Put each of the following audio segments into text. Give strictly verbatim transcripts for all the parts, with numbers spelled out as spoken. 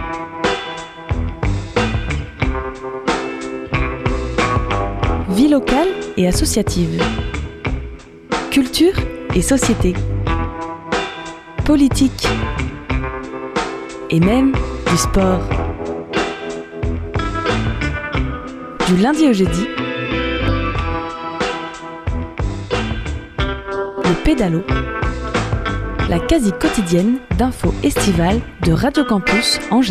Vie locale et associative. Culture et société. Politique. Et même du sport. Du lundi au jeudi, le pédalo, la quasi quotidienne d'infos estivales de Radio Campus Angers.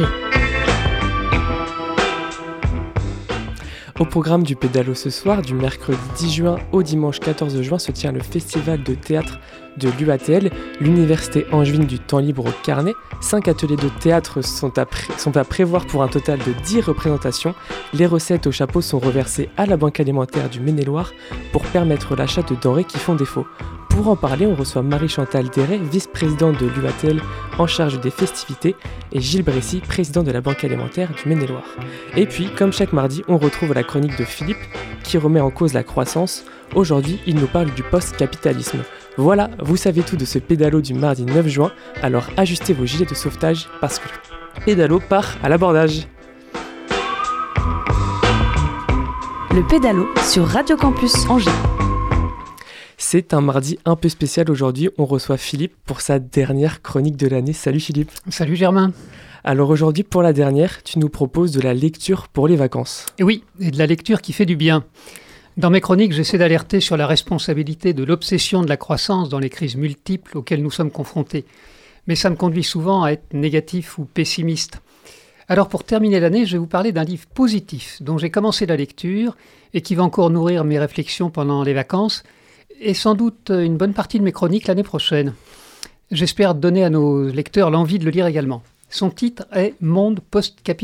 Au programme du pédalo ce soir, du mercredi dix juin au dimanche quatorze juin, se tient le festival de théâtre de l'U A T L, l'Université angevine du temps libre au Carnet. Cinq ateliers de théâtre sont à, pré- sont à prévoir pour un total de dix représentations. Les recettes au chapeau sont reversées à la Banque alimentaire du Maine-et-Loire pour permettre l'achat de denrées qui font défaut. Pour en parler, on reçoit Marie-Chantal Déret, vice-présidente de l'U A T L en charge des festivités, et Gilles Bressy, président de la Banque alimentaire du Maine-et-Loire. Et puis, comme chaque mardi, on retrouve la chronique de Philippe qui remet en cause la croissance. Aujourd'hui, il nous parle du post-capitalisme. Voilà, vous savez tout de ce pédalo du mardi neuf juin, alors ajustez vos gilets de sauvetage parce que le pédalo part à l'abordage. Le pédalo sur Radio Campus Angers. C'est un mardi un peu spécial aujourd'hui, on reçoit Philippe pour sa dernière chronique de l'année. Salut Philippe. Salut Germain. Alors aujourd'hui, pour la dernière, tu nous proposes de la lecture pour les vacances. Et oui, et de la lecture qui fait du bien. Dans mes chroniques, j'essaie d'alerter sur la responsabilité de l'obsession de la croissance dans les crises multiples auxquelles nous sommes confrontés. Mais ça me conduit souvent à être négatif ou pessimiste. Alors pour terminer l'année, je vais vous parler d'un livre positif dont j'ai commencé la lecture et qui va encore nourrir mes réflexions pendant les vacances et sans doute une bonne partie de mes chroniques l'année prochaine. J'espère donner à nos lecteurs l'envie de le lire également. Son titre est « Monde post-capitaliste ».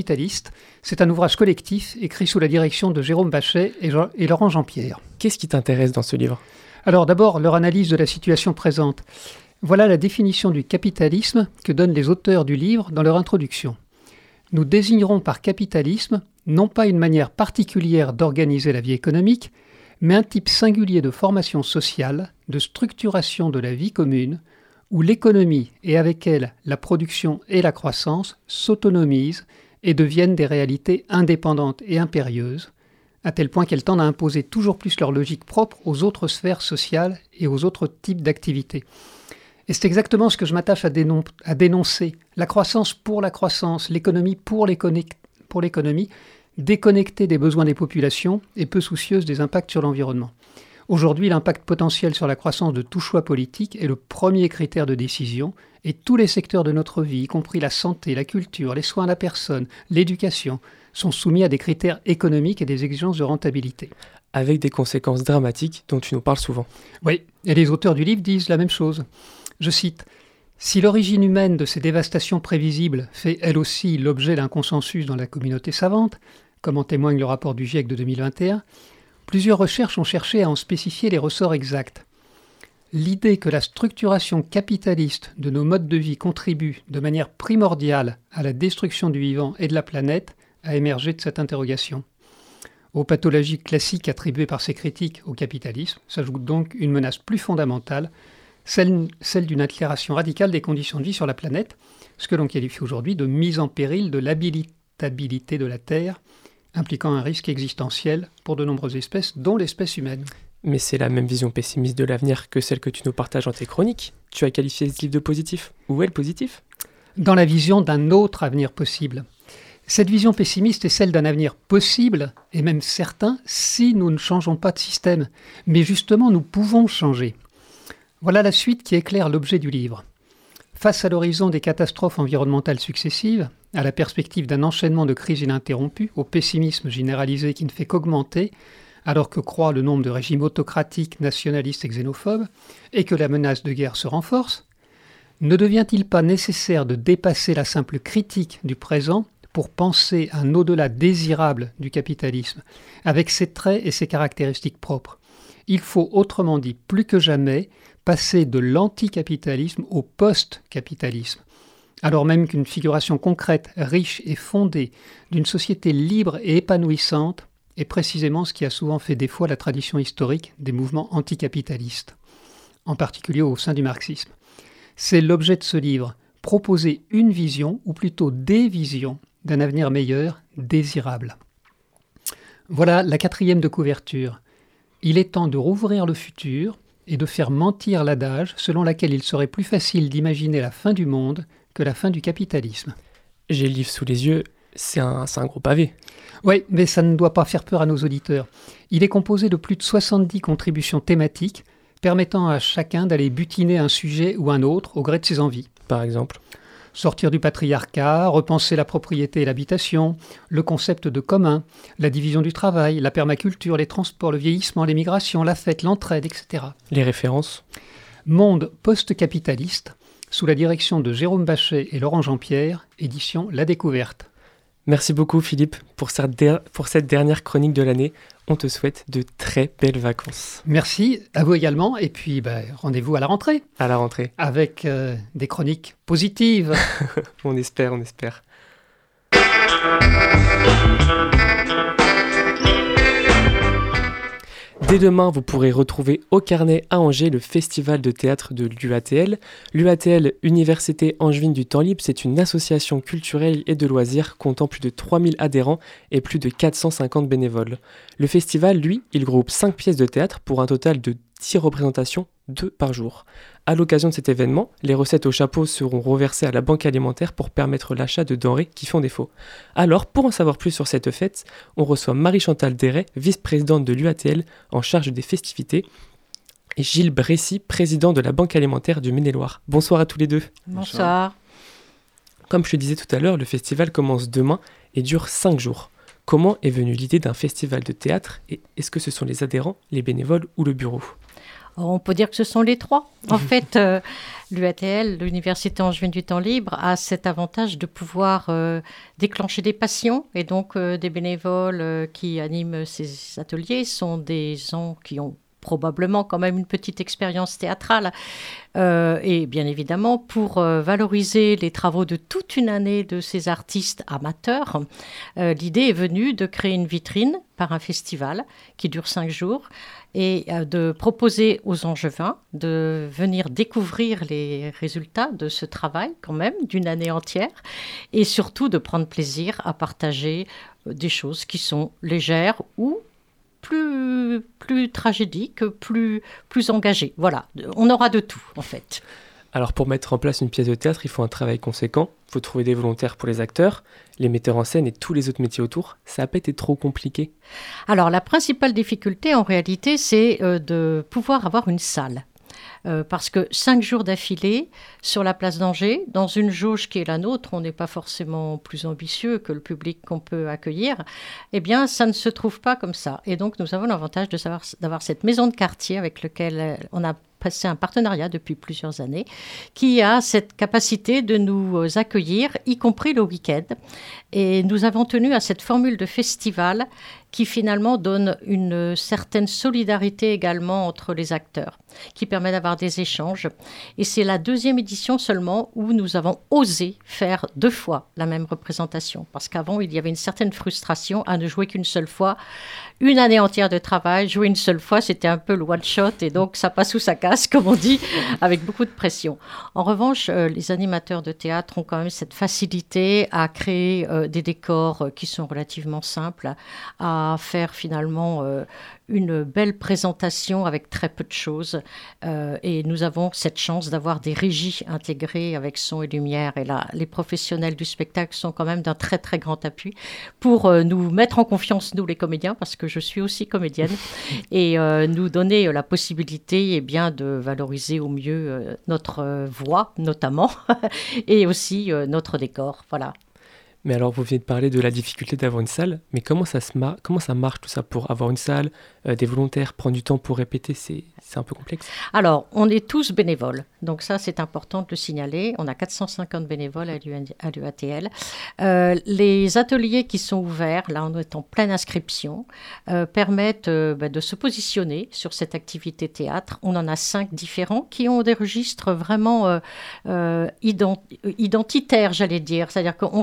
C'est un ouvrage collectif écrit sous la direction de Jérôme Bachet et, Jean- et Laurent Jean-Pierre. Qu'est-ce qui t'intéresse dans ce livre ? Alors d'abord, leur analyse de la situation présente. Voilà la définition du capitalisme que donnent les auteurs du livre dans leur introduction. Nous désignerons par capitalisme non pas une manière particulière d'organiser la vie économique, mais un type singulier de formation sociale, de structuration de la vie commune, où l'économie et avec elle la production et la croissance s'autonomisent et deviennent des réalités indépendantes et impérieuses, à tel point qu'elles tendent à imposer toujours plus leur logique propre aux autres sphères sociales et aux autres types d'activités. Et c'est exactement ce que je m'attache à, dénon- à dénoncer. La croissance pour la croissance, l'économie pour, l'économie, pour l'économie, déconnectée des besoins des populations et peu soucieuse des impacts sur l'environnement. Aujourd'hui, l'impact potentiel sur la croissance de tout choix politique est le premier critère de décision et tous les secteurs de notre vie, y compris la santé, la culture, les soins à la personne, l'éducation, sont soumis à des critères économiques et des exigences de rentabilité. Avec des conséquences dramatiques dont tu nous parles souvent. Oui, et les auteurs du livre disent la même chose. Je cite « Si l'origine humaine de ces dévastations prévisibles fait elle aussi l'objet d'un consensus dans la communauté savante, comme en témoigne le rapport du GIEC de deux mille vingt et un, plusieurs recherches ont cherché à en spécifier les ressorts exacts. L'idée que la structuration capitaliste de nos modes de vie contribue de manière primordiale à la destruction du vivant et de la planète a émergé de cette interrogation. Aux pathologies classiques attribuées par ces critiques au capitalisme s'ajoute donc une menace plus fondamentale, celle, celle d'une altération radicale des conditions de vie sur la planète, ce que l'on qualifie aujourd'hui de mise en péril de l'habitabilité de la Terre, impliquant un risque existentiel pour de nombreuses espèces, dont l'espèce humaine. Mais c'est la même vision pessimiste de l'avenir que celle que tu nous partages dans tes chroniques. Tu as qualifié ce livre de positif. Où est le positif ? Dans la vision d'un autre avenir possible. Cette vision pessimiste est celle d'un avenir possible, et même certain, si nous ne changeons pas de système. Mais justement, nous pouvons changer. Voilà la suite qui éclaire l'objet du livre. Face à l'horizon des catastrophes environnementales successives, à la perspective d'un enchaînement de crises ininterrompues, au pessimisme généralisé qui ne fait qu'augmenter, alors que croît le nombre de régimes autocratiques, nationalistes et xénophobes, et que la menace de guerre se renforce, ne devient-il pas nécessaire de dépasser la simple critique du présent pour penser un au-delà désirable du capitalisme, avec ses traits et ses caractéristiques propres ? Il faut, autrement dit, plus que jamais, passer de l'anticapitalisme au post-capitalisme, alors même qu'une figuration concrète, riche et fondée d'une société libre et épanouissante est précisément ce qui a souvent fait défaut à la tradition historique des mouvements anticapitalistes, en particulier au sein du marxisme. C'est l'objet de ce livre, proposer une vision, ou plutôt des visions, d'un avenir meilleur, désirable. Voilà la quatrième de couverture. Il est temps de rouvrir le futur et de faire mentir l'adage selon laquelle il serait plus facile d'imaginer la fin du monde que la fin du capitalisme. J'ai le livre sous les yeux, c'est un, c'est un gros pavé. Oui, mais ça ne doit pas faire peur à nos auditeurs. Il est composé de plus de soixante-dix contributions thématiques permettant à chacun d'aller butiner un sujet ou un autre au gré de ses envies. Par exemple, sortir du patriarcat, repenser la propriété et l'habitation, le concept de commun, la division du travail, la permaculture, les transports, le vieillissement, les migrations, la fête, l'entraide, et cetera. Les références. Monde post-capitaliste, sous la direction de Jérôme Bachet et Laurent Jean-Pierre, édition La Découverte. Merci beaucoup Philippe pour cette, der- pour cette dernière chronique de l'année. On te souhaite de très belles vacances. Merci, à vous également, et puis bah, rendez-vous à la rentrée. À la rentrée. Avec euh, des chroniques positives. On espère, on espère. Dès demain, vous pourrez retrouver au Carnet à Angers le festival de théâtre de l'U A T L. L'U A T L, Université Angevine du Temps Libre, c'est une association culturelle et de loisirs comptant plus de trois mille adhérents et plus de quatre cent cinquante bénévoles. Le festival, lui, il groupe cinq pièces de théâtre pour un total de dix représentations, deux par jour. À l'occasion de cet événement, les recettes au chapeau seront reversées à la banque alimentaire pour permettre l'achat de denrées qui font défaut. Alors, pour en savoir plus sur cette fête, on reçoit Marie-Chantal Déret, vice-présidente de l'U A T L en charge des festivités, et Gilles Bressy, président de la banque alimentaire du Maine-et-Loire. Bonsoir à tous les deux. Bonsoir. Comme je le disais tout à l'heure, le festival commence demain et dure cinq jours. Comment est venue l'idée d'un festival de théâtre et est-ce que ce sont les adhérents, les bénévoles ou le bureau ? On peut dire que ce sont les trois. En fait, euh, l'U A T L, l'Université Angevine du Temps Libre, a cet avantage de pouvoir euh, déclencher des passions. Et donc, euh, des bénévoles euh, qui animent ces ateliers sont des gens qui ont probablement quand même une petite expérience théâtrale. Euh, et bien évidemment, pour euh, valoriser les travaux de toute une année de ces artistes amateurs, euh, l'idée est venue de créer une vitrine par un festival qui dure cinq jours et euh, de proposer aux Angevins de venir découvrir les résultats de ce travail quand même d'une année entière et surtout de prendre plaisir à partager euh, des choses qui sont légères ou plus, plus tragédique, plus, plus engagé. Voilà, on aura de tout en fait. Alors pour mettre en place une pièce de théâtre, il faut un travail conséquent. Il faut trouver des volontaires pour les acteurs, les metteurs en scène et tous les autres métiers autour. Ça n'a pas été trop compliqué? Alors la principale difficulté en réalité, c'est euh, de pouvoir avoir une salle. Euh, parce que cinq jours d'affilée sur la place d'Angers, dans une jauge qui est la nôtre, on n'est pas forcément plus ambitieux que le public qu'on peut accueillir, eh bien, ça ne se trouve pas comme ça. Et donc, nous avons l'avantage de savoir, d'avoir cette maison de quartier avec laquelle on a passé un partenariat depuis plusieurs années, qui a cette capacité de nous accueillir, y compris le week-end. Et nous avons tenu à cette formule de festival qui finalement donne une certaine solidarité également entre les acteurs, qui permet d'avoir des échanges. Et c'est la deuxième édition seulement où nous avons osé faire deux fois la même représentation. Parce qu'avant, il y avait une certaine frustration à ne jouer qu'une seule fois. Une année entière de travail, jouer une seule fois, c'était un peu le one-shot. Et donc, ça passe ou ça casse, comme on dit, avec beaucoup de pression. En revanche, euh, les animateurs de théâtre ont quand même cette facilité à créer euh, des décors euh, qui sont relativement simples, à faire finalement euh, une belle présentation avec très peu de choses. Euh, et nous avons cette chance d'avoir des régies intégrées avec son et lumière. Et là, les professionnels du spectacle sont quand même d'un très, très grand appui pour euh, nous mettre en confiance, nous les comédiens, parce que je suis aussi comédienne, et euh, nous donner euh, la possibilité eh bien, de valoriser au mieux euh, notre euh, voix, notamment, et aussi euh, notre décor. Voilà. Mais alors, vous venez de parler de la difficulté d'avoir une salle, mais comment ça, se mar- comment ça marche tout ça pour avoir une salle, euh, des volontaires, prendre du temps pour répéter, c'est, c'est un peu complexe. Alors, on est tous bénévoles, donc ça c'est important de le signaler. On a quatre cent cinquante bénévoles à l'U A T L. Euh, les ateliers qui sont ouverts, là on est en pleine inscription, euh, permettent euh, bah, de se positionner sur cette activité théâtre. On en a cinq différents qui ont des registres vraiment euh, euh, ident- identitaires, j'allais dire. C'est-à-dire qu'on sait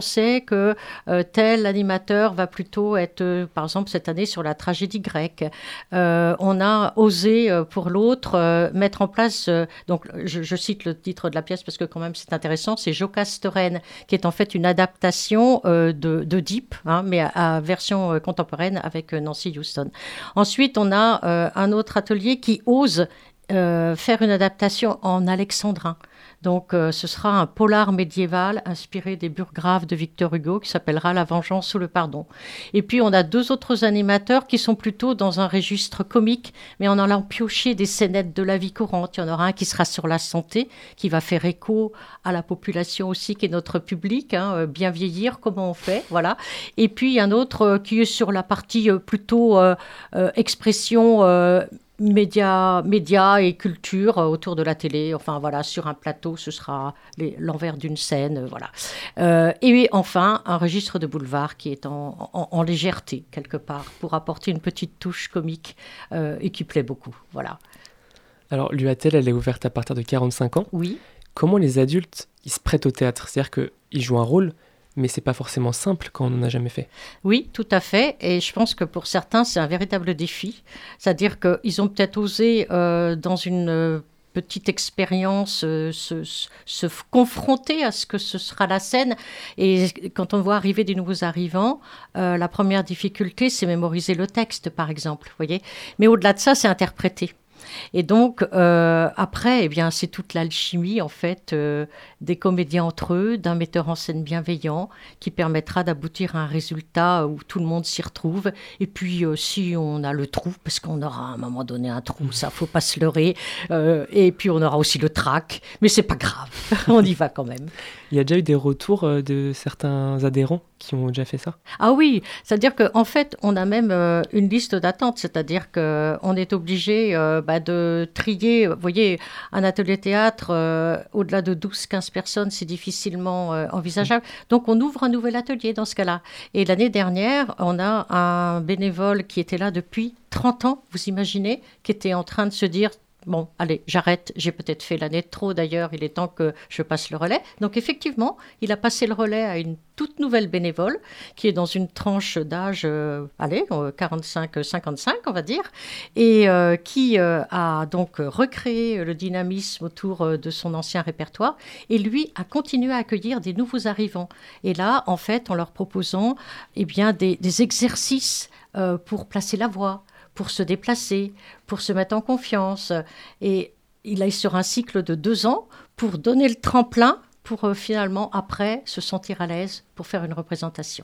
que euh, tel animateur va plutôt être, euh, par exemple, cette année sur la tragédie grecque. Euh, on a osé, euh, pour l'autre, euh, mettre en place, euh, donc je, je cite le titre de la pièce parce que quand même c'est intéressant, c'est Jocaste-Reine, qui est en fait une adaptation euh, de, de Deep, hein, mais à, à version euh, contemporaine avec euh, Nancy Houston. Ensuite, on a euh, un autre atelier qui ose euh, faire une adaptation en alexandrin. Donc, euh, ce sera un polar médiéval inspiré des Burgraves de Victor Hugo qui s'appellera La vengeance ou le pardon. Et puis, on a deux autres animateurs qui sont plutôt dans un registre comique, mais en allant piocher des scénettes de la vie courante. Il y en aura un qui sera sur la santé, qui va faire écho à la population aussi, qui est notre public, hein, euh, bien vieillir, comment on fait, voilà. Et puis, un autre euh, qui est sur la partie euh, plutôt euh, euh, expression euh, Médias, médias et culture euh, autour de la télé. Enfin, voilà, sur un plateau, ce sera les, l'envers d'une scène, euh, voilà. Euh, et enfin, un registre de boulevard qui est en, en, en légèreté, quelque part, pour apporter une petite touche comique euh, et qui plaît beaucoup, voilà. Alors, l'U A T L, elle est ouverte à partir de quarante-cinq ans. Oui. Comment les adultes, ils se prêtent au théâtre? C'est-à-dire qu'ils jouent un rôle, mais c'est pas forcément simple quand on n'en a jamais fait. Oui, tout à fait. Et je pense que pour certains, c'est un véritable défi. C'est-à-dire qu'ils ont peut-être osé, euh, dans une euh, petite expérience, euh, se, se, se confronter à ce que ce sera la scène. Et quand on voit arriver des nouveaux arrivants, euh, la première difficulté, c'est mémoriser le texte, par exemple. Vous voyez ? Mais au-delà de ça, c'est interpréter. Et donc, euh, après, eh bien, c'est toute l'alchimie, en fait, euh, des comédiens entre eux, d'un metteur en scène bienveillant, qui permettra d'aboutir à un résultat où tout le monde s'y retrouve. Et puis, euh, si on a le trou, parce qu'on aura à un moment donné un trou, ça, faut pas se leurrer. Euh, et puis, on aura aussi le trac, mais c'est pas grave, on y va quand même. Il y a déjà eu des retours euh, de certains adhérents qui ont déjà fait ça? Ah oui, c'est-à-dire qu'en fait, on a même euh, une liste d'attente, c'est-à-dire qu'on est obligé euh, bah, de trier. Vous voyez, un atelier théâtre, euh, au-delà de douze à quinze personnes, c'est difficilement euh, envisageable. Donc, on ouvre un nouvel atelier dans ce cas-là. Et l'année dernière, on a un bénévole qui était là depuis trente ans, vous imaginez, qui était en train de se dire... Bon, allez, j'arrête, j'ai peut-être fait l'année de trop d'ailleurs, il est temps que je passe le relais. Donc effectivement, il a passé le relais à une toute nouvelle bénévole qui est dans une tranche d'âge, euh, allez, quarante-cinq à cinquante-cinq on va dire, et euh, qui euh, a donc recréé le dynamisme autour euh, de son ancien répertoire et lui a continué à accueillir des nouveaux arrivants. Et là, en fait, en leur proposant eh bien, des, des exercices euh, pour placer la voix, pour se déplacer, pour se mettre en confiance. Et il est sur un cycle de deux ans pour donner le tremplin pour euh, finalement, après, se sentir à l'aise pour faire une représentation.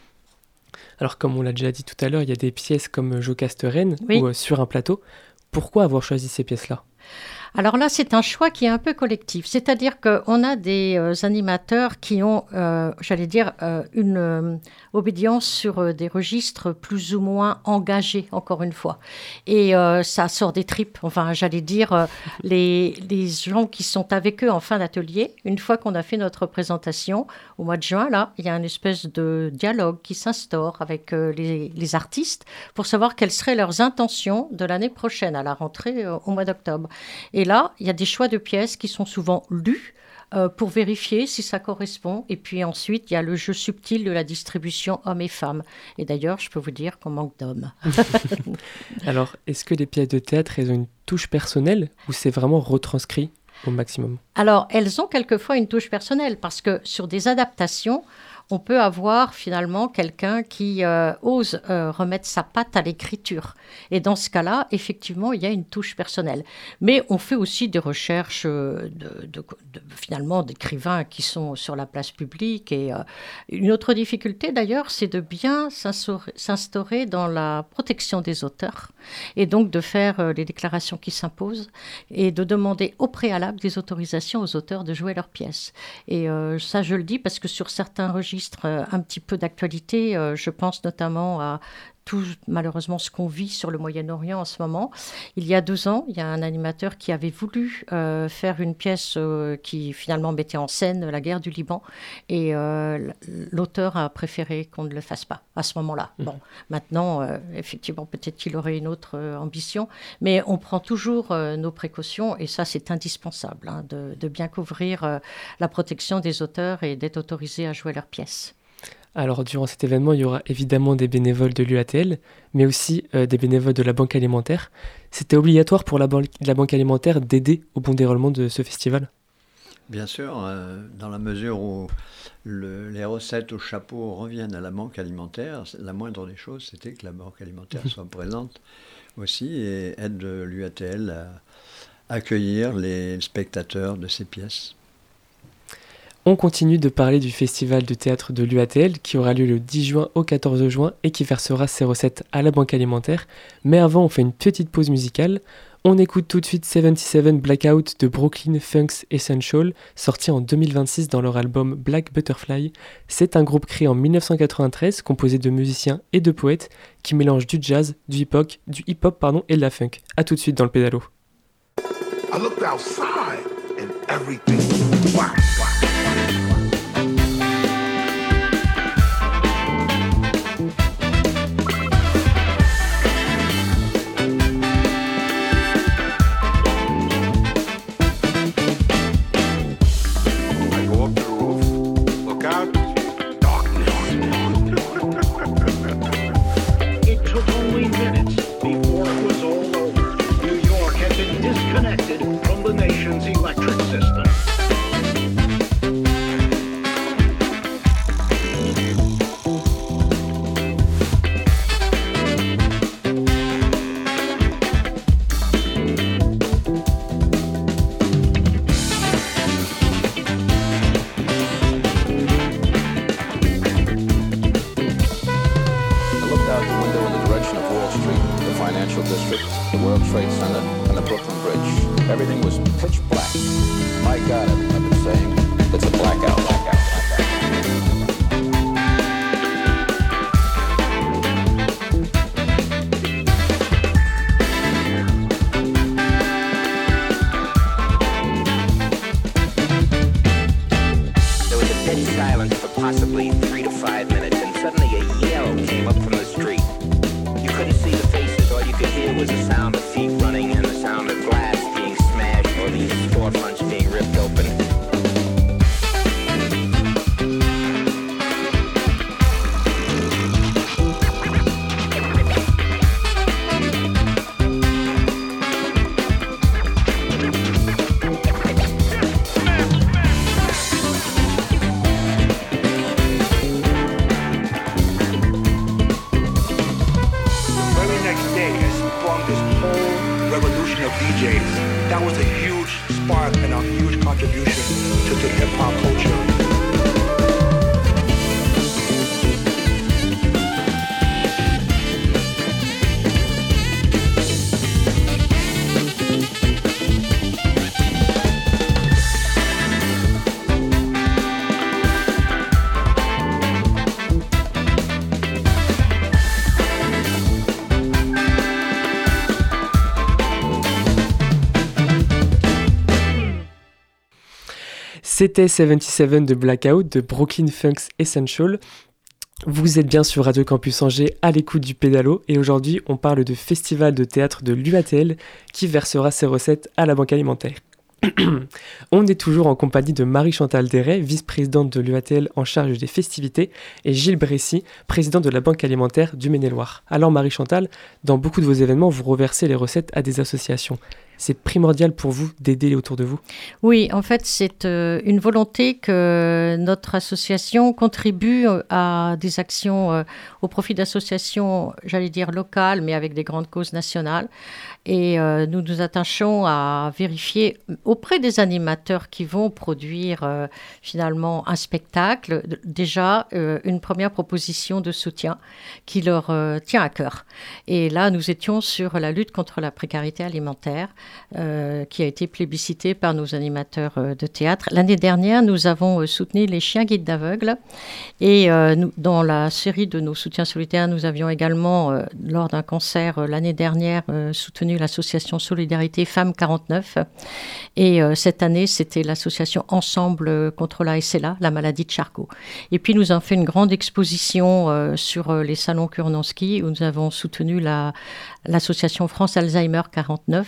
Alors, comme on l'a déjà dit tout à l'heure, il y a des pièces comme Jocaste-Reine oui. ou euh, Sur un plateau. Pourquoi avoir choisi ces pièces-là ? Alors là, c'est un choix qui est un peu collectif. C'est-à-dire qu'on a des euh, animateurs qui ont, euh, j'allais dire, euh, une euh, obédience sur euh, des registres plus ou moins engagés, encore une fois. Et euh, ça sort des tripes. Enfin, j'allais dire, euh, les, les gens qui sont avec eux en fin d'atelier, une fois qu'on a fait notre présentation, au mois de juin, là, il y a une espèce de dialogue qui s'instaure avec euh, les, les artistes pour savoir quelles seraient leurs intentions de l'année prochaine, à la rentrée euh, au mois d'octobre. Et là, il y a des choix de pièces qui sont souvent lus euh, pour vérifier si ça correspond. Et puis ensuite, il y a le jeu subtil de la distribution hommes et femmes. Et d'ailleurs, je peux vous dire qu'on manque d'hommes. Alors, est-ce que les pièces de théâtre, elles ont une touche personnelle ou c'est vraiment retranscrit au maximum ? Alors, elles ont quelquefois une touche personnelle parce que sur des adaptations, on peut avoir finalement quelqu'un qui euh, ose euh, remettre sa patte à l'écriture. Et dans ce cas-là, effectivement, il y a une touche personnelle. Mais on fait aussi des recherches euh, de, de, de, finalement d'écrivains qui sont sur la place publique. Et euh, une autre difficulté d'ailleurs, c'est de bien s'instaurer, s'instaurer dans la protection des auteurs et donc de faire euh, les déclarations qui s'imposent et de demander au préalable des autorisations aux auteurs de jouer leurs pièces. Et euh, ça, je le dis parce que sur certains registres un petit peu d'actualité, euh, je pense notamment à tout malheureusement ce qu'on vit sur le Moyen-Orient en ce moment. Il y a deux ans, il y a un animateur qui avait voulu euh, faire une pièce euh, qui finalement mettait en scène la guerre du Liban et euh, l'auteur a préféré qu'on ne le fasse pas à ce moment-là. Mmh. Bon, maintenant, euh, effectivement, peut-être qu'il aurait une autre euh, ambition, mais on prend toujours euh, nos précautions et ça, c'est indispensable hein, de, de bien couvrir euh, la protection des auteurs et d'être autorisé à jouer leurs pièces. Alors, durant cet événement, il y aura évidemment des bénévoles de l'U A T L, mais aussi euh, des bénévoles de la Banque Alimentaire. C'était obligatoire pour la, ban- la Banque Alimentaire d'aider au bon déroulement de ce festival ? Bien sûr, euh, dans la mesure où le, les recettes au chapeau reviennent à la Banque Alimentaire, la moindre des choses, c'était que la Banque Alimentaire soit présente aussi et aide l'U A T L à accueillir les spectateurs de ces pièces. On continue de parler du festival de théâtre de l'U A T L qui aura lieu le dix juin au quatorze juin et qui versera ses recettes à la Banque Alimentaire. Mais avant, on fait une petite pause musicale. On écoute tout de suite soixante-dix-sept Blackout de Brooklyn Funks Essential, sorti en deux mille vingt-six dans leur album Black Butterfly. C'est un groupe créé en dix-neuf cent quatre-vingt-treize, composé de musiciens et de poètes, qui mélange du jazz, du hip-hop, du hip-hop pardon, et de la funk. A tout de suite dans le pédalo. I looked outside and everything was black, black. C'était soixante-dix-sept de Blackout de Brooklyn Funks Essential. Vous êtes bien sur Radio Campus Angers à l'écoute du pédalo et aujourd'hui on parle de festival de théâtre de l'U A T L qui versera ses recettes à la Banque Alimentaire. On est toujours en compagnie de Marie-Chantal Deray, vice-présidente de l'U A T L en charge des festivités, et Gilles Bressy, président de la Banque Alimentaire du Maine-et-Loire. Alors Marie-Chantal, dans beaucoup de vos événements, vous reversez les recettes à des associations. C'est primordial pour vous d'aider autour de vous ? Oui, en fait, c'est euh, une volonté que notre association contribue à des actions euh, au profit d'associations, j'allais dire locales, mais avec des grandes causes nationales. Et euh, nous nous attachons à vérifier auprès des animateurs qui vont produire euh, finalement un spectacle, déjà euh, une première proposition de soutien qui leur euh, tient à cœur. Et là, nous étions sur la lutte contre la précarité alimentaire. Euh, qui a été plébiscité par nos animateurs euh, de théâtre. L'année dernière, nous avons euh, soutenu les chiens guides d'aveugles et euh, nous, dans la série de nos soutiens solidaires, nous avions également, euh, lors d'un concert euh, l'année dernière, euh, soutenu l'association Solidarité Femmes quarante-neuf et euh, cette année, c'était l'association Ensemble contre la S L A, la maladie de Charcot. Et puis, nous avons fait une grande exposition euh, sur euh, les salons Kurnonski où nous avons soutenu la, l'association France Alzheimer quarante-neuf et enfin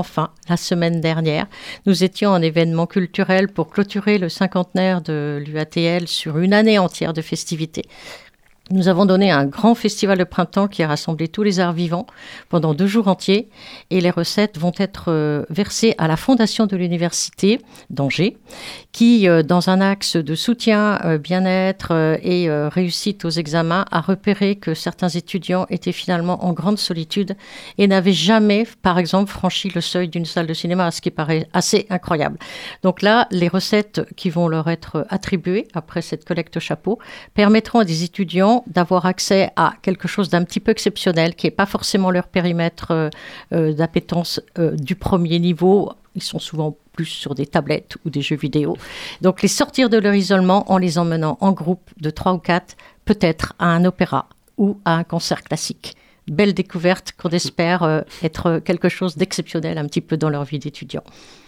enfin, la semaine dernière, nous étions en événement culturel pour clôturer le cinquantenaire de l'U A T L sur une année entière de festivités. Nous avons donné un grand festival de printemps qui a rassemblé tous les arts vivants pendant deux jours entiers et les recettes vont être euh, versées à la fondation de l'université d'Angers qui, euh, dans un axe de soutien, euh, bien-être euh, et euh, réussite aux examens, a repéré que certains étudiants étaient finalement en grande solitude et n'avaient jamais, par exemple, franchi le seuil d'une salle de cinéma, ce qui paraît assez incroyable. Donc là, les recettes qui vont leur être attribuées après cette collecte chapeau permettront à des étudiants d'avoir accès à quelque chose d'un petit peu exceptionnel, qui n'est pas forcément leur périmètre euh, euh, d'appétence euh, du premier niveau. Ils sont souvent plus sur des tablettes ou des jeux vidéo. Donc les sortir de leur isolement en les emmenant en groupe de trois ou quatre, peut-être à un opéra ou à un concert classique. Belle découverte qu'on espère euh, être quelque chose d'exceptionnel un petit peu dans leur vie d'étudiant.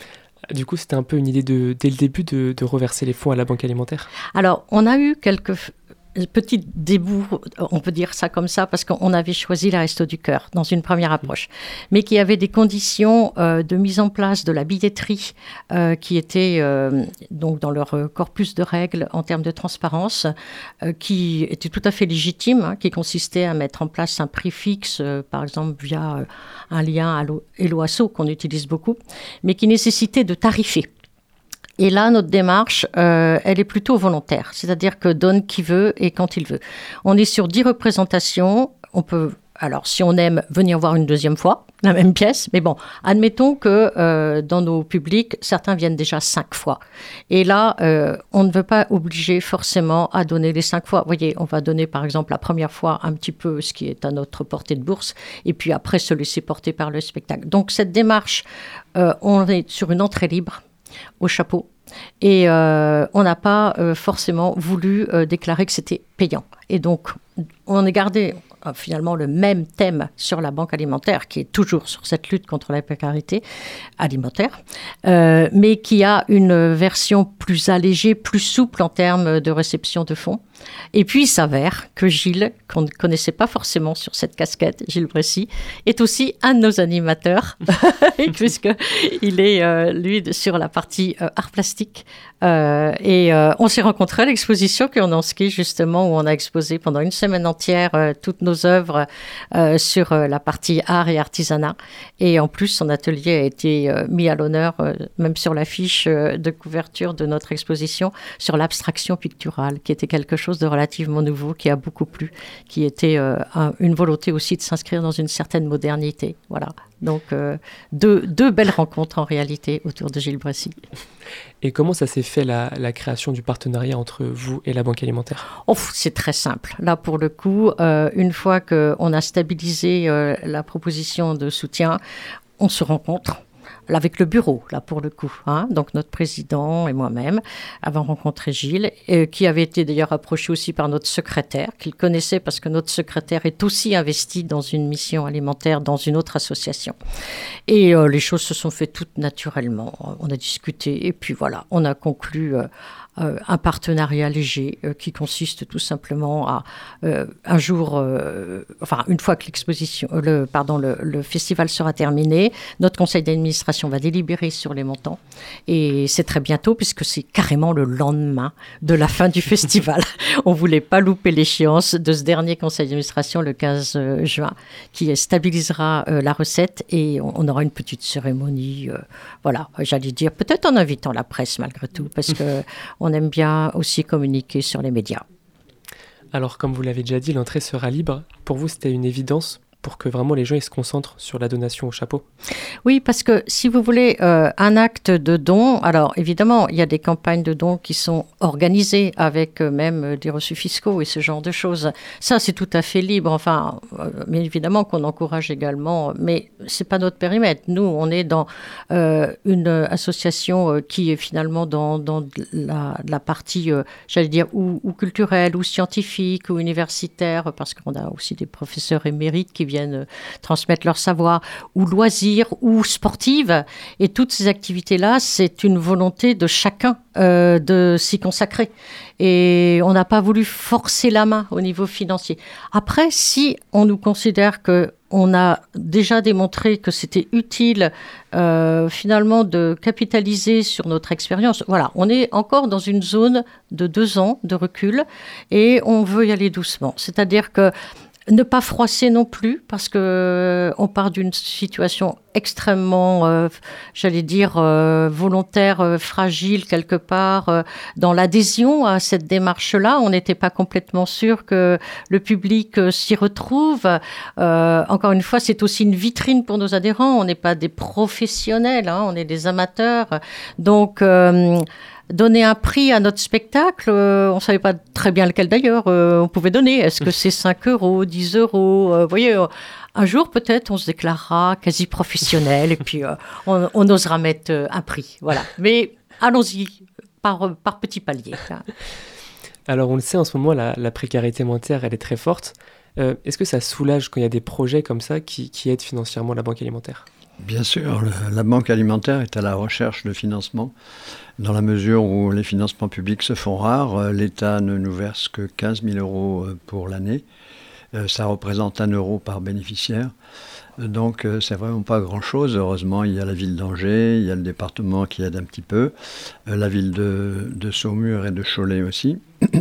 Du coup, c'était un peu une idée de, dès le début de, de reverser les fonds à la Banque alimentaire. Alors, on a eu quelques petit débout, on peut dire ça comme ça, parce qu'on avait choisi la Resto du Cœur dans une première approche, mais qui avait des conditions euh, de mise en place de la billetterie euh, qui étaient euh, donc dans leur corpus de règles en termes de transparence, euh, qui étaient tout à fait légitimes, hein, qui consistaient à mettre en place un prix fixe, euh, par exemple via euh, un lien à Hello Asso qu'on utilise beaucoup, mais qui nécessitait de tarifer. Et là, notre démarche, euh, elle est plutôt volontaire, c'est-à-dire que donne qui veut et quand il veut. On est sur dix représentations. On peut, alors, si on aime, venir voir une deuxième fois la même pièce. Mais bon, admettons que euh, dans nos publics, certains viennent déjà cinq fois. Et là, euh, on ne veut pas obliger forcément à donner les cinq fois. Vous voyez, on va donner par exemple la première fois un petit peu ce qui est à notre portée de bourse, et puis après se laisser porter par le spectacle. Donc cette démarche, euh, on est sur une entrée libre au chapeau. Et euh, on n'a pas euh, forcément voulu euh, déclarer que c'était payant. Et donc, on a gardé euh, finalement le même thème sur la banque alimentaire, qui est toujours sur cette lutte contre la précarité alimentaire, euh, mais qui a une version plus allégée, plus souple en termes de réception de fonds. Et puis, il s'avère que Gilles, qu'on ne connaissait pas forcément sur cette casquette, Gilles Bressy, est aussi un de nos animateurs, puisqu'il est, euh, lui, sur la partie euh, art plastique. Euh, et euh, on s'est rencontrés à l'exposition Kurnanski, justement, où on a exposé pendant une semaine entière euh, toutes nos œuvres euh, sur euh, la partie art et artisanat. Et en plus, son atelier a été euh, mis à l'honneur, euh, même sur l'affiche euh, de couverture de notre exposition, sur l'abstraction picturale, qui était quelque chose de relativement nouveau, qui a beaucoup plu, qui était euh, un, une volonté aussi de s'inscrire dans une certaine modernité. Voilà. Donc, euh, deux, deux belles rencontres en réalité autour de Gilles Bressy. Et comment ça s'est fait la, la création du partenariat entre vous et la Banque alimentaire ? Oh, c'est très simple. Là, pour le coup, euh, une fois qu'on a stabilisé euh, la proposition de soutien, on se rencontre. Avec le bureau, là, pour le coup. Hein. Donc, notre président et moi-même avons rencontré Gilles, euh, qui avait été d'ailleurs approché aussi par notre secrétaire, qu'il connaissait parce que notre secrétaire est aussi investi dans une mission alimentaire dans une autre association. Et euh, les choses se sont faites toutes naturellement. On a discuté et puis voilà, on a conclu euh, euh, un partenariat léger euh, qui consiste tout simplement à euh, un jour, euh, enfin, une fois que l'exposition, euh, le, pardon, le, le festival sera terminé, notre conseil d'administration va délibérer sur les montants et c'est très bientôt puisque c'est carrément le lendemain de la fin du festival. On ne voulait pas louper l'échéance de ce dernier conseil d'administration le quinze juin qui stabilisera euh, la recette et on, on aura une petite cérémonie, euh, voilà, j'allais dire, peut-être en invitant la presse malgré tout parce qu'on aime bien aussi communiquer sur les médias. Alors comme vous l'avez déjà dit, l'entrée sera libre. Pour vous, c'était une évidence pour que vraiment les gens ils se concentrent sur la donation au chapeau? Oui, parce que si vous voulez euh, un acte de don, alors évidemment, il y a des campagnes de dons qui sont organisées avec euh, même euh, des reçus fiscaux et ce genre de choses. Ça, c'est tout à fait libre. Enfin, euh, mais évidemment qu'on encourage également, mais c'est pas notre périmètre. Nous, on est dans euh, une association euh, qui est finalement dans, dans la, la partie, euh, j'allais dire, ou, ou culturelle, ou scientifique, ou universitaire, parce qu'on a aussi des professeurs émérites qui viennent transmettre leur savoir, ou loisirs, ou sportives. Et toutes ces activités-là, c'est une volonté de chacun euh, de s'y consacrer. Et on n'a pas voulu forcer la main au niveau financier. Après, si on nous considère que on a déjà démontré que c'était utile euh, finalement de capitaliser sur notre expérience. Voilà, on est encore dans une zone de deux ans de recul et on veut y aller doucement. C'est-à-dire que ne pas froisser non plus, parce qu'on euh, part d'une situation extrêmement, euh, j'allais dire, euh, volontaire, euh, fragile quelque part, euh, dans l'adhésion à cette démarche-là. On n'était pas complètement sûr que le public euh, s'y retrouve. Euh, encore une fois, c'est aussi une vitrine pour nos adhérents. On n'est pas des professionnels, hein, on est des amateurs. Donc... Euh, Donner un prix à notre spectacle, euh, on ne savait pas très bien lequel d'ailleurs euh, on pouvait donner. Est-ce que c'est cinq euros, dix euros euh, Vous voyez, euh, un jour peut-être on se déclarera quasi professionnel et puis euh, on, on osera mettre euh, un prix. Voilà. Mais allons-y par, par petits paliers. Là. Alors on le sait, en ce moment, la, la précarité monétaire, elle est très forte. Euh, est-ce que ça soulage quand il y a des projets comme ça qui, qui aident financièrement la Banque alimentaire ? Bien sûr, le, la Banque alimentaire est à la recherche de financement. Dans la mesure où les financements publics se font rares, l'État ne nous verse que quinze mille euros pour l'année. Ça représente un euro par bénéficiaire. Donc c'est vraiment pas grand-chose. Heureusement, il y a la ville d'Angers, il y a le département qui aide un petit peu, la ville de, de Saumur et de Cholet aussi,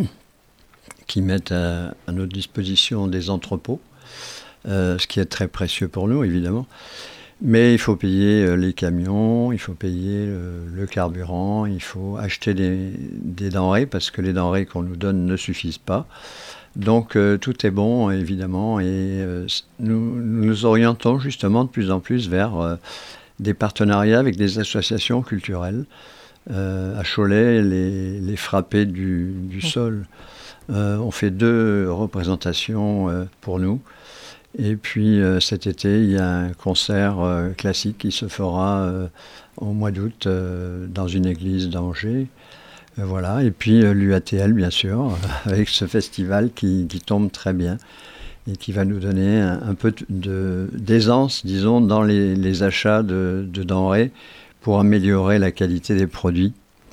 qui mettent à, à notre disposition des entrepôts, euh, ce qui est très précieux pour nous, évidemment. Mais il faut payer les camions, il faut payer le, le carburant, il faut acheter des, des denrées parce que les denrées qu'on nous donne ne suffisent pas. Donc euh, tout est bon, évidemment, et euh, nous, nous nous orientons justement de plus en plus vers euh, des partenariats avec des associations culturelles. Euh, à Cholet, les, les frappés du, du sol euh, ont fait deux représentations euh, pour nous. Et puis euh, cet été, il y a un concert euh, classique qui se fera euh, au mois d'août euh, dans une église d'Angers. Euh, voilà. Et puis euh, l'U A T L, bien sûr, avec ce festival qui, qui tombe très bien et qui va nous donner un, un peu de, d'aisance, disons, dans les, les achats de, de denrées pour améliorer la qualité des produits.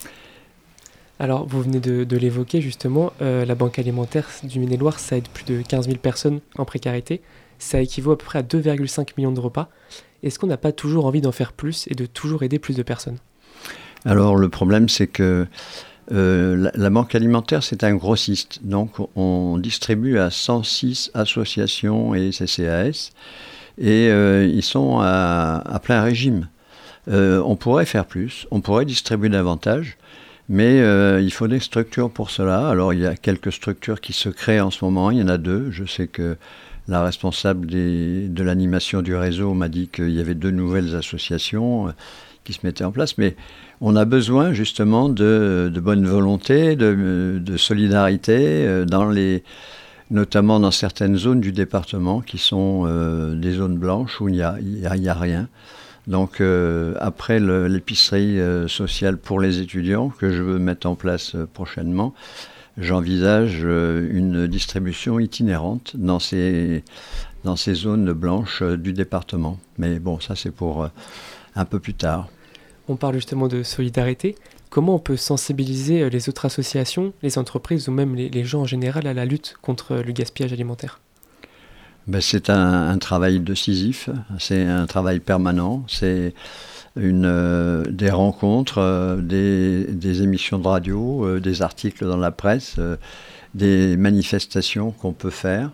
Alors, vous venez de, de l'évoquer justement, euh, la Banque alimentaire du Maine-et-Loire, ça aide plus de quinze mille personnes en précarité. Ça équivaut à peu près à deux virgule cinq millions de repas. Est-ce qu'on n'a pas toujours envie d'en faire plus et de toujours aider plus de personnes ? Alors, le problème, c'est que euh, la, la Banque alimentaire, c'est un grossiste. Donc, on distribue à cent six associations et C C A S et euh, ils sont à, à plein régime. Euh, on pourrait faire plus, on pourrait distribuer davantage. Mais euh, il faut des structures pour cela. Alors, il y a quelques structures qui se créent en ce moment. Il y en a deux. Je sais que la responsable des, de l'animation du réseau m'a dit qu'il y avait deux nouvelles associations euh, qui se mettaient en place. Mais on a besoin justement de, de bonne volonté, de, de solidarité, euh, dans les, notamment dans certaines zones du département qui sont euh, des zones blanches où il n'y a, il y a, il y a rien. Donc euh, après le, l'épicerie euh, sociale pour les étudiants que je veux mettre en place euh, prochainement, j'envisage euh, une distribution itinérante dans ces, dans ces zones blanches euh, du département. Mais bon, ça c'est pour euh, un peu plus tard. On parle justement de solidarité. Comment on peut sensibiliser les autres associations, les entreprises ou même les, les gens en général à la lutte contre le gaspillage alimentaire ? Ben, c'est un, un travail décisif, c'est un travail permanent, c'est une, euh, des rencontres, euh, des, des émissions de radio, euh, des articles dans la presse, euh, des manifestations qu'on peut faire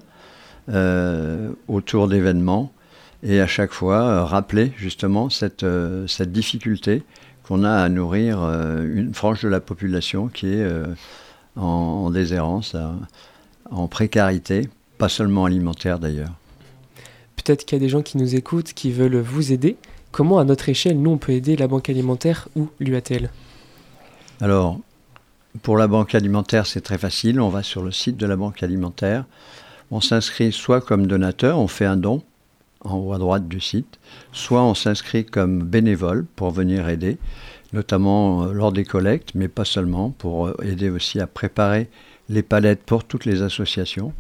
euh, autour d'événements et à chaque fois euh, rappeler justement cette, euh, cette difficulté qu'on a à nourrir euh, une frange de la population qui est euh, en, en déshérence, à, en précarité. Pas seulement alimentaire d'ailleurs. Peut-être qu'il y a des gens qui nous écoutent, qui veulent vous aider. Comment, à notre échelle, nous, on peut aider la Banque alimentaire ou l'U A T L ? Alors, pour la Banque alimentaire, c'est très facile. On va sur le site de la Banque alimentaire. On s'inscrit soit comme donateur, on fait un don en haut à droite du site, soit on s'inscrit comme bénévole pour venir aider, notamment lors des collectes, mais pas seulement, pour aider aussi à préparer les palettes pour toutes les associations.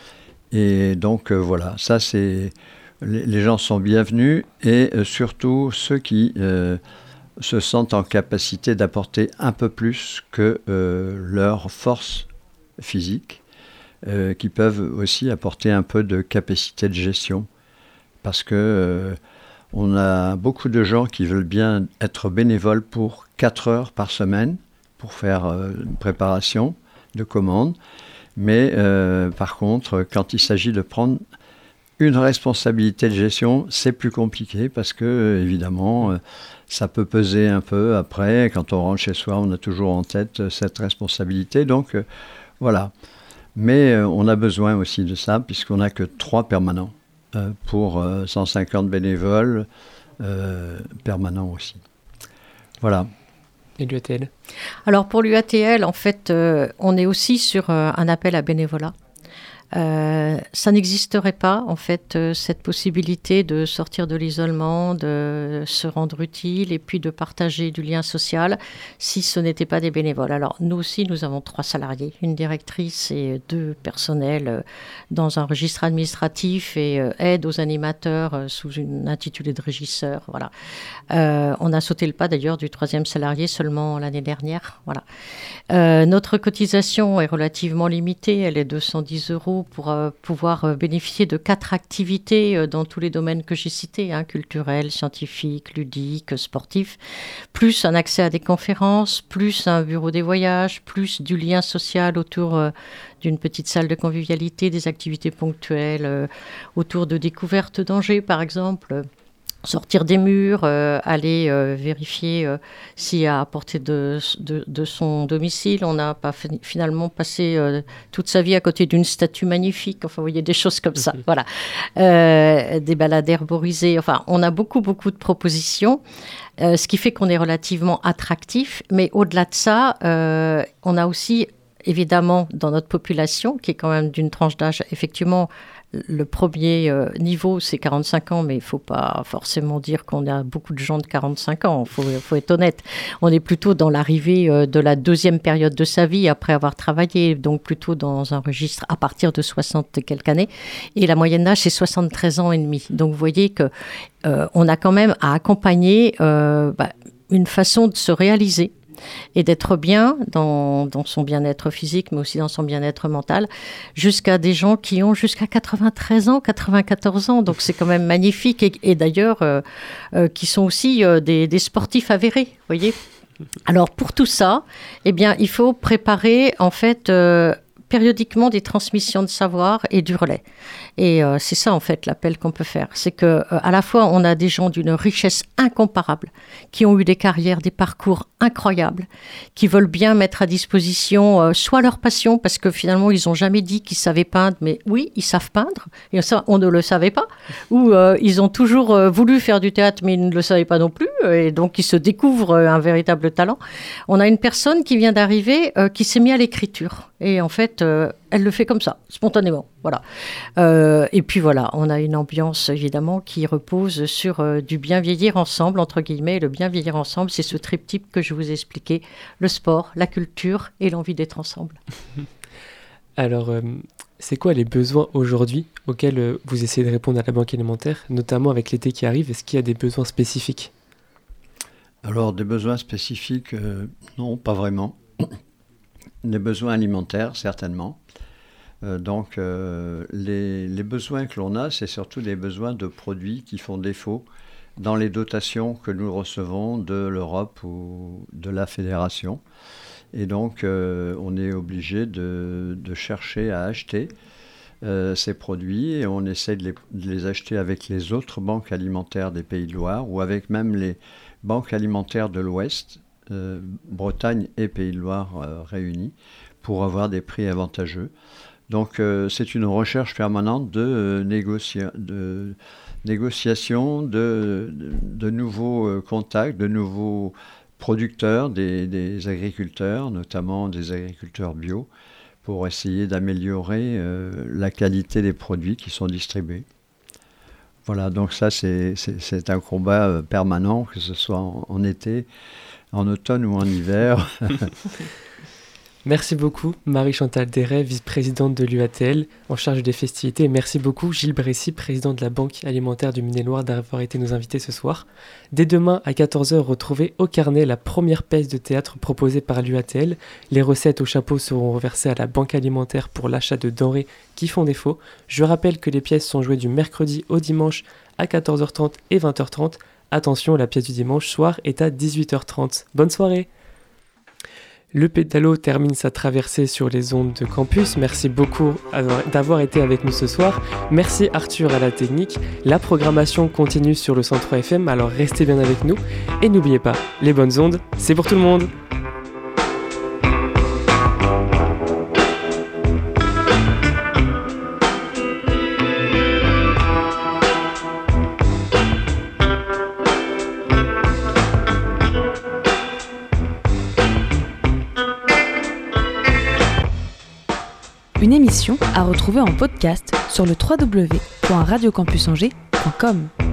Et donc euh, voilà, ça c'est les, les gens sont bienvenus et euh, surtout ceux qui euh, se sentent en capacité d'apporter un peu plus que euh, leur force physique, euh, qui peuvent aussi apporter un peu de capacité de gestion. parce que euh, on a beaucoup de gens qui veulent bien être bénévoles pour quatre heures par semaine pour faire euh, une préparation de commandes. Mais euh, par contre, quand il s'agit de prendre une responsabilité de gestion, c'est plus compliqué parce que, évidemment, euh, ça peut peser un peu après. Quand on rentre chez soi, on a toujours en tête euh, cette responsabilité. Donc, euh, voilà. Mais euh, on a besoin aussi de ça puisqu'on n'a que trois permanents euh, pour euh, cent cinquante bénévoles euh, permanents aussi. Voilà. Et l'U A T L ? Alors pour l'U A T L, en fait, euh, on est aussi sur euh, un appel à bénévolat. Euh, ça n'existerait pas, en fait, euh, cette possibilité de sortir de l'isolement, de se rendre utile et puis de partager du lien social si ce n'était pas des bénévoles. Alors, nous aussi, nous avons trois salariés, une directrice et deux personnels euh, dans un registre administratif et euh, aide aux animateurs euh, sous une intitulé de régisseur. Voilà. Euh, on a sauté le pas, d'ailleurs, du troisième salarié seulement l'année dernière. Voilà. Euh, notre cotisation est relativement limitée, elle est de cent dix euros pour euh, pouvoir euh, bénéficier de quatre activités euh, dans tous les domaines que j'ai cités, hein, culturels, scientifiques, ludiques, sportifs, plus un accès à des conférences, plus un bureau des voyages, plus du lien social autour euh, d'une petite salle de convivialité, des activités ponctuelles euh, autour de découvertes d'Angers, par exemple. Sortir des murs, euh, aller euh, vérifier euh, s'il a à portée de, de, de son domicile. On n'a pas fi- finalement passé euh, toute sa vie à côté d'une statue magnifique. Enfin, vous voyez, des choses comme ça. Voilà. Euh, des balades herborisées. Enfin, on a beaucoup, beaucoup de propositions, euh, ce qui fait qu'on est relativement attractif. Mais au-delà de ça, euh, on a aussi, évidemment, dans notre population, qui est quand même d'une tranche d'âge, effectivement, le premier euh, niveau, c'est quarante-cinq ans, mais il ne faut pas forcément dire qu'on a beaucoup de gens de quarante-cinq ans. Il faut, faut être honnête. On est plutôt dans l'arrivée euh, de la deuxième période de sa vie après avoir travaillé, donc plutôt dans un registre à partir de soixante et quelques années. Et la moyenne d'âge, c'est soixante-treize ans et demi. Donc vous voyez qu'on euh, a quand même à accompagner euh, bah, une façon de se réaliser et d'être bien dans, dans son bien-être physique, mais aussi dans son bien-être mental, jusqu'à des gens qui ont jusqu'à quatre-vingt-treize ans, quatre-vingt-quatorze ans. Donc c'est quand même magnifique. Et, et d'ailleurs, euh, euh, qui sont aussi euh, des, des sportifs avérés, vous voyez. Alors pour tout ça, eh bien, il faut préparer en fait euh, périodiquement des transmissions de savoir et du relais. Et euh, c'est ça, en fait, l'appel qu'on peut faire. C'est que euh, à la fois, on a des gens d'une richesse incomparable, qui ont eu des carrières, des parcours incroyables, qui veulent bien mettre à disposition euh, soit leur passion, parce que finalement, ils n'ont jamais dit qu'ils savaient peindre, mais oui, ils savent peindre, et ça, on ne le savait pas. Ou euh, ils ont toujours euh, voulu faire du théâtre, mais ils ne le savaient pas non plus, et donc ils se découvrent euh, un véritable talent. On a une personne qui vient d'arriver, euh, qui s'est mise à l'écriture. Et en fait, euh, elle le fait comme ça, spontanément. Voilà. Euh, et puis voilà, on a une ambiance évidemment qui repose sur euh, du bien vieillir ensemble, entre guillemets. Le bien vieillir ensemble, c'est ce triptyque que je vous ai expliqué, le sport, la culture et l'envie d'être ensemble. Alors, euh, c'est quoi les besoins aujourd'hui auxquels euh, vous essayez de répondre à la Banque alimentaire, notamment avec l'été qui arrive? Est-ce qu'il y a des besoins spécifiques? Alors, des besoins spécifiques, euh, non, pas vraiment. Des besoins alimentaires, certainement. Euh, donc, euh, les, les besoins que l'on a, c'est surtout des besoins de produits qui font défaut dans les dotations que nous recevons de l'Europe ou de la Fédération. Et donc, euh, on est obligé de, de chercher à acheter euh, ces produits et on essaie de les, de les acheter avec les autres banques alimentaires des Pays de Loire ou avec même les banques alimentaires de l'Ouest, euh, Bretagne et Pays de Loire euh, réunis, pour avoir des prix avantageux. Donc, euh, c'est une recherche permanente de, euh, négocia- de négociation, de, de, de nouveaux euh, contacts, de nouveaux producteurs, des, des agriculteurs, notamment des agriculteurs bio, pour essayer d'améliorer euh, la qualité des produits qui sont distribués. Voilà, donc ça, c'est, c'est, c'est un combat euh, permanent, que ce soit en, en été, en automne ou en hiver. Merci beaucoup, Marie-Chantal Desrets, vice-présidente de l'U A T L, en charge des festivités. Et merci beaucoup, Gilles Brécy, président de la Banque alimentaire du Maine-et-Loire, d'avoir été nos invités ce soir. Dès demain, à quatorze heures, retrouvez au carnet la première pièce de théâtre proposée par l'U A T L. Les recettes au chapeau seront reversées à la Banque alimentaire pour l'achat de denrées qui font défaut. Je rappelle que les pièces sont jouées du mercredi au dimanche à quatorze heures trente et vingt heures trente. Attention, la pièce du dimanche soir est à dix-huit heures trente. Bonne soirée! Le pédalo termine sa traversée sur les ondes de campus. Merci beaucoup d'avoir été avec nous ce soir. Merci Arthur à la technique. La programmation continue sur le cent trois F M, alors restez bien avec nous. Et n'oubliez pas, les bonnes ondes, c'est pour tout le monde. Une émission à retrouver en podcast sur le w w w point radio campus angers point com.